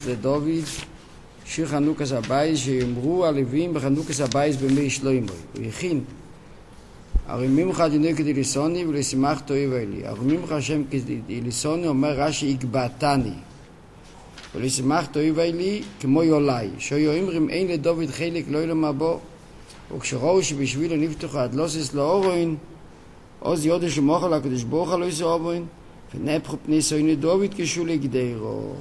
זה דוד שיר חנוכת הבייס שאמרו הלווים בחנוכת הבייס במי שלמה. הוא הכין הרמים לך דינוי כדי ליסוני ולשמח תאיב אלי. הרמים לך השם כדי ליסוני אומר רש"י יגבעתני ולשמח תאיב אלי כמו יולי שהיו אומרים אין לדוד חלק לא ילמה בו וכשראו שבשבילו נפתחו הדלוסס לאורין עוז יודש ומוכל הקדוש ברוך לא יסו אורין ונפחו פני סויני דוד כשו לגדרו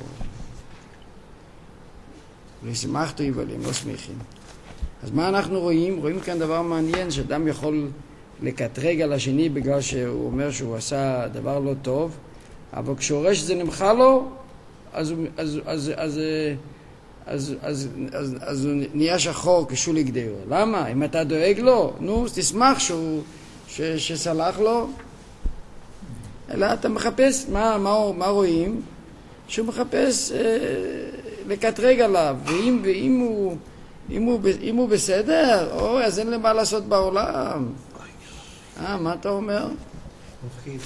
ולשמח תאיב אלי, הם לא שמחים. אז מה אנחנו רואים? רואים כאן דבר מעניין שאדם יכול לקטרג על השני בגלל שהוא אומר שהוא עשה דבר לא טוב, אבל כשהוא רואה שזה נמחה לו, אז הוא נהיה שחור כשהוא לגדרו. למה? אם אתה דואג לו, נו, תשמח שסלח לו. אלא אתה מחפש, מה רואים? שהוא מחפש לקטרג עליו, ואם הוא בסדר, אז אין למה לעשות בעולם. מה אתה אומר? מפחיד.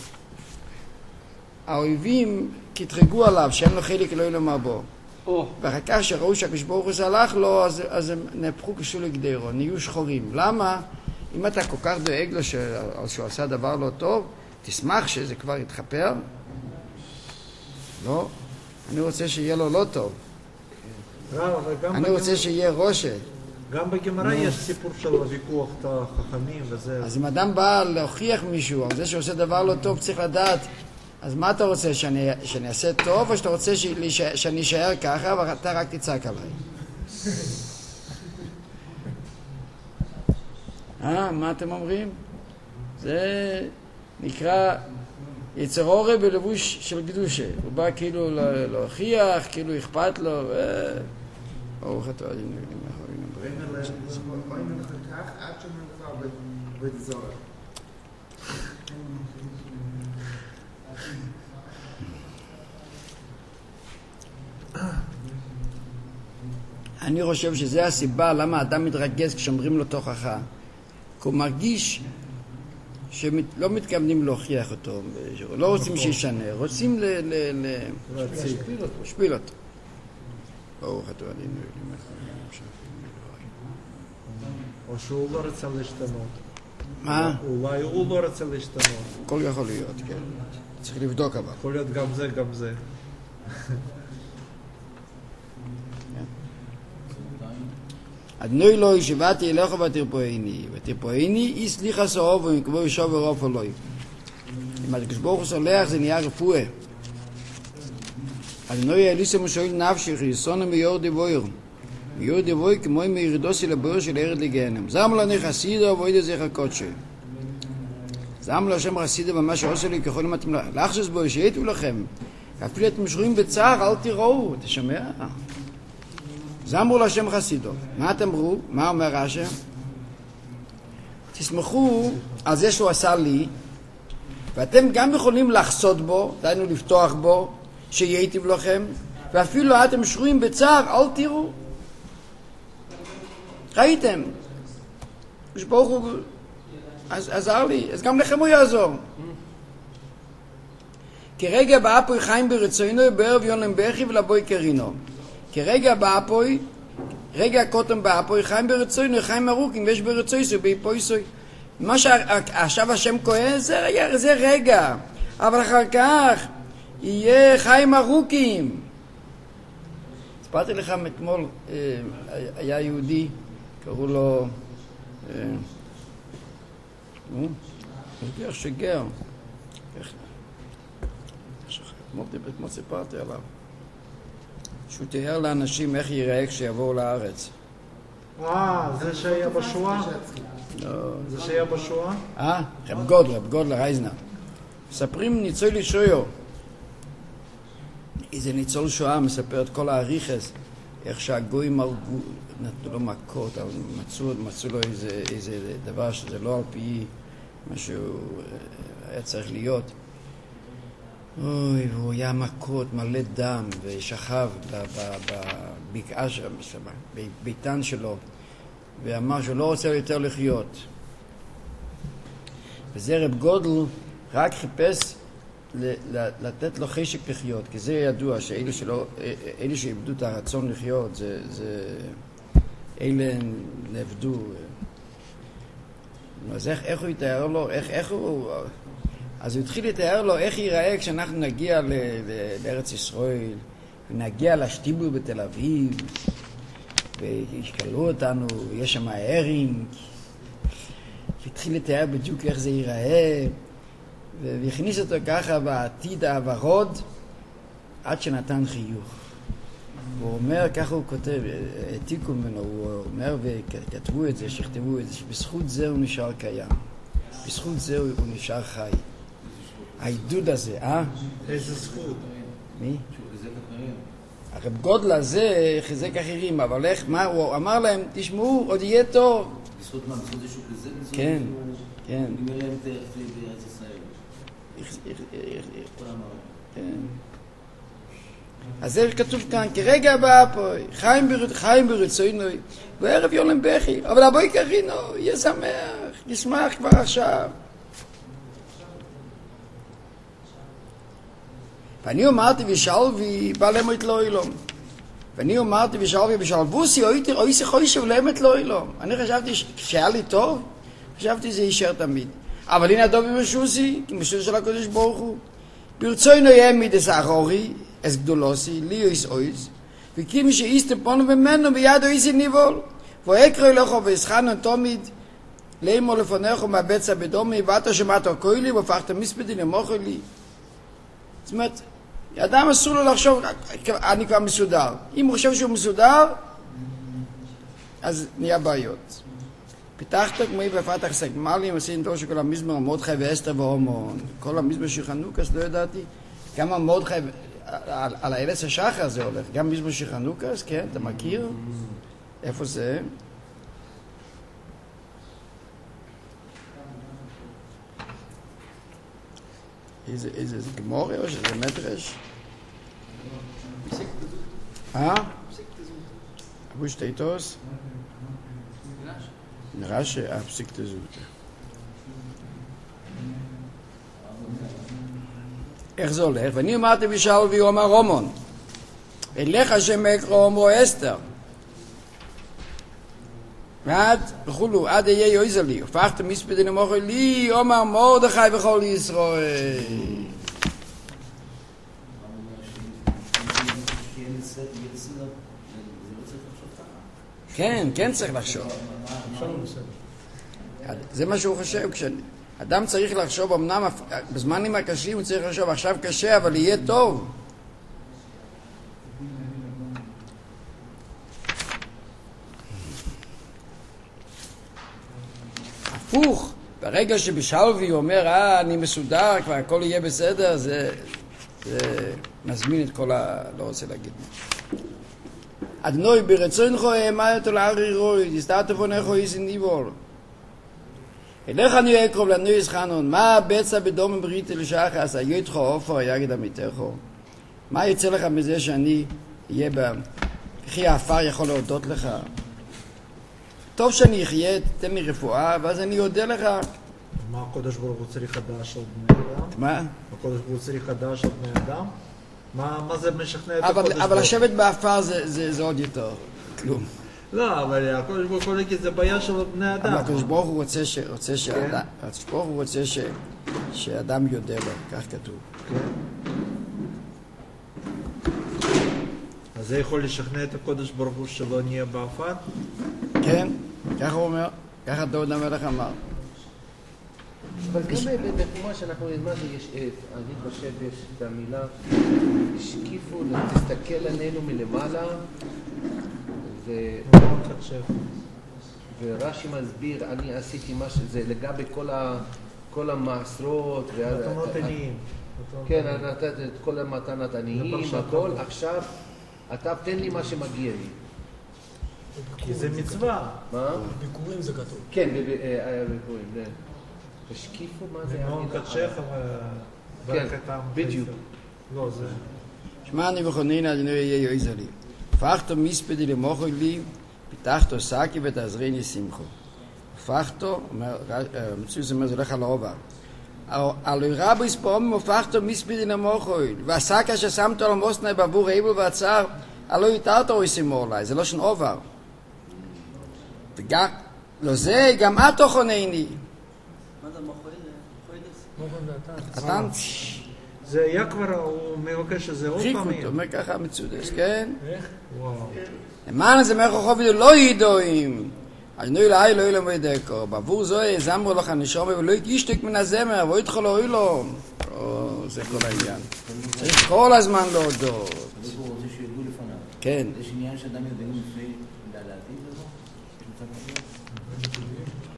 האויבים קטרגו עליו שאין לו חלק לא ילמה בו. ואחר כך שראו שהקדוש ברוך הוא סלח לו, אז הם נהפכו כשו לגדרו, נהיו שחורים. למה? אם אתה כל כך דואג לו שהוא עשה דבר לא טוב, תשמח שזה כבר יתחפר. לא, אני רוצה שיהיה לו לא טוב. אני רוצה שיהיה רושה. גם בגמרא יש סיפור של ויכוח את החכמים וזה. אז אם אדם בא להוכיח מישהו על זה שעושה דבר לא טוב, צריך לדעת, אז מה אתה רוצה, שאני אעשה טוב, או שאתה רוצה שאני אשאר ככה ואתה רק תצעק עליי? מה אתם אומרים? זה נקרא יצר אורה בלבוש של קדושה. הוא בא כאילו להוכיח, כאילו אכפת לו, ברוך אתה אדינו אלים אחרינו. רואים לך כך עד שמנפר בזור. אני חושב שזה הסיבה למה האדם מתרגז כשאומרים לו תוכחה. כי הוא מרגיש שלא מתכוונים להוכיח אותו, לא רוצים שישנה, רוצים להשפיל אותו. ברוך אתה אדינו אלים אחרינו. או שהוא לא רוצה להשתנות. מה? אולי הוא לא רוצה להשתנות. הכל יכול להיות, כן. צריך לבדוק אבל. יכול להיות גם זה, גם זה. אדנוי לא ישבתי אליך ותרפואיני אי סליחה סעובו כמו ישוב ורופו לא. אם הקדוש ברוך הוא סולח זה נהיה רפואה. אדנוי אליסה משואל נפשך יסונה מיור דיבויר. מיור דיבויר כמו אם ירדוסי לבויר של ארד לגהנם. זם לנו חסידה ובוידה זכר קודשי. זם לו השם חסידה במה שעושה לי ככל אם אתם לחשס בו שיתו לכם. אפילו אתם שרויים בצער אל תראו. אתה שומע? זמרו להשם חסידו. מה אתם אמרו? מה אומר רש"י? תסמכו על זה שהוא עשה לי, ואתם גם יכולים לחסות בו, דיינו לפתוח בו, שייטיב לכם, ואפילו אתם שרויים בצער, אל תראו. ראיתם? ברוך הוא עזר לי, אז גם לכם הוא יעזור. כרגע באפוי חיים ברצוינו, בערב יונם בכי ולבוי קרינו. כרגע באפוי, רגע קוטם באפוי, חיים ברצוינו, חיים ארוכים, ויש ברצויסו, ביפויסו. מה שעכשיו השם כהן, זה רגע. אבל אחר כך, יהיה חיים ארוכים. הספרתי לך אתמול, היה יהודי, קראו לו, איך שגר. אתמול סיפרתי עליו. שהוא תיאר לאנשים איך ייראה כשיבואו לארץ. זה שהיה בשואה? זה שהיה בשואה? רב גודלר, אייזנר. מספרים ניצול שויו. איזה ניצול שואה מספר את כל האריכס, איך שהגויים נתנו לו מכות, אבל מצאו לו איזה דבר שזה לא על פי מה שהוא היה צריך להיות. אוי, והוא היה מכות, מלא דם, ושכב בבקעה שם, בביתן שלו, ואמר שהוא לא רוצה יותר לחיות. וזה רב גודל רק חיפש לתת לו חשק לחיות, כי זה ידוע שאלה שאיבדו את הרצון לחיות, אלה נאבדו. אז איך הוא יתאר לו, אז הוא התחיל לתאר לו איך ייראה כשאנחנו נגיע לארץ ישראל, ונגיע לשטיבל בתל אביב, וישקלו אותנו, ויש שם הרינג, והתחיל לתאר בדיוק איך זה ייראה, והכניס אותו ככה בעתיד הוורוד, עד שנתן חיוך. הוא אומר, ככה הוא כותב, העתיקו ממנו, הוא אומר, וכתבו את זה, שכתבו את זה, שבזכות זה הוא נשאר קיים. בזכות זה הוא נשאר חי. העידוד הזה, איזה זכות? מי? הרב גודל הזה חיזק אחרים, אבל איך, מה, הוא אמר להם, תשמעו, עוד יהיה טוב. בזכות מה? בזכות זה שהוא כזה? כן, כן. הוא נראה להם תכף בארץ ישראל. כן. אז זה כתוב כאן, כרגע הבא פה, חיים ברצונו, בערב יולם בכי, אבל הבוי כרינו, יהיה שמח, ישמח כבר עכשיו. ואני אמרתי ושלוי, בא למות לא אילום. ואני אמרתי ושלוי ושלבוסי, אוי שחוי שבלמת לא אילום. אני חשבתי שהיה לי טוב, חשבתי זה יישאר תמיד. אבל הנה הדובי משוסי, כי משוסי של הקודש ברוך הוא. ברצונו יהיה מידס אחורי, אס גדולוסי, לי אויס אויס, וכי מי שאיסתם פונו ממנו ביד אויסי ניבול, ואקרוי לכו ואסחנו תומיד, לימו לפונכו מהבצע בדומי, ואתה שמעת הכוי לי, והפכת מספדי למוכר לי. זאת אומרת, אדם אסור לו לחשוב, אני כבר מסודר. אם הוא חושב שהוא מסודר, אז נהיה בעיות. פיתחת כמו בפתח סגמלים, עשינו דור שכל המזמור, מרדכי ואסתר והומון, כל המזמור של חנוכס, לא ידעתי, כמה מרדכי, על האלץ השחר זה הולך, גם מזמור של חנוכס, כן, אתה מכיר? איפה זה? איזה גמורי או שזה מדרש? אבו שטייטוס? נראה שהפסיקת זאת. איך זה הולך? ואני אמרתי בשאול ויאמר רומון, אלך השם אקרא אומרו אסתר, ועד וכולו, עד אהיה יויזה לי, הופכת מספדי למוכר לי, אומר מרדכי בכל ישראל. כן, כן צריך לחשוב. זה מה שהוא חושב. כשאדם צריך לחשוב, אמנם בזמנים הקשים הוא צריך לחשוב, עכשיו קשה, אבל יהיה טוב. הפוך, ברגע שבשלוי הוא אומר, אני מסודר, כבר הכל יהיה בסדר, זה מזמין את כל לא רוצה להגיד. אדנוי ברצונך האמרת לארי רוי, הסתרת פונך איז ניבול. אלך אני אקרוב לנויס חנון, מה בצע בדום בריתי לשחס, היותך עופר יגד עמיתך. מה יצא לך מזה שאני אהיה וכי האפר יכול להודות לך? טוב שאני אחיה, תתן לי רפואה, ואז אני יודע לך. מה הקודש ברוך הוא צריך חדש על בני אדם? מה? הקודש ברוך הוא צריך חדש על בני אדם? מה זה משכנע את הקודש ברוך הוא? אבל לשבת באפר זה עוד יותר כלום. לא, אבל הקודש ברוך הוא זה בעיה של בני אדם. אבל הקודש ברוך הוא רוצה שאדם יודע לו, כך כתוב. אז זה יכול לשכנע את הקודש ברוך הוא שלא נהיה באפר? כן, ככה הוא אומר, ככה דוד המלך אמר. אבל גם בתחומה שאנחנו נלמד יש עת, אני חושב יש את המילה שקיפו, תסתכל עלינו מלמעלה ורש"י מסביר, אני עשיתי מה שזה לגבי כל המעשרות מתנות עניים. כן, נתת את כל המתנת עניים, הכל, עכשיו אתה תן לי מה שמגיע לי. כי זה מצווה. מה? ביקורים זה כתוב. כן, ביקורים, כן. תשקיפו מה זה ומאון קדשך וברכתם. בדיוק. לא, זה... שמע אני וחונין אדוני יהיה יועיזה לי. הפכתו מספדי למוכר לי, פיתחתו סקי ותעזריני שמחו. הפכתו, מצוי זה אומר, זה הולך על העובר. אלוי רבו יספורם מופכתו מספידין המוחוי, ועשה כאשר שמתו על המוסנה בעבור היבל והצער, אלוי יתרתו יסימורלי, זה לא שן עובר. וגם, לא זה, גם את תוכנני. מה זה מוחוי? אתן, זה היה כבר, הוא מבקש שזה עוד חיק פעמים. אותו, אומר ככה מצודס, כן? וואו. למען זה מרחוב לא ידועים. אדוני אלוהי לא ילם וידקו. בעבור זוהי זמרו לך נשום ולא ישתק מן הזמר ואיתך לא אילו. זה כל העניין. צריך כל הזמן להודות. הוא רוצה שידעו לפניו. כן. יש עניין שאדם יודעים לפני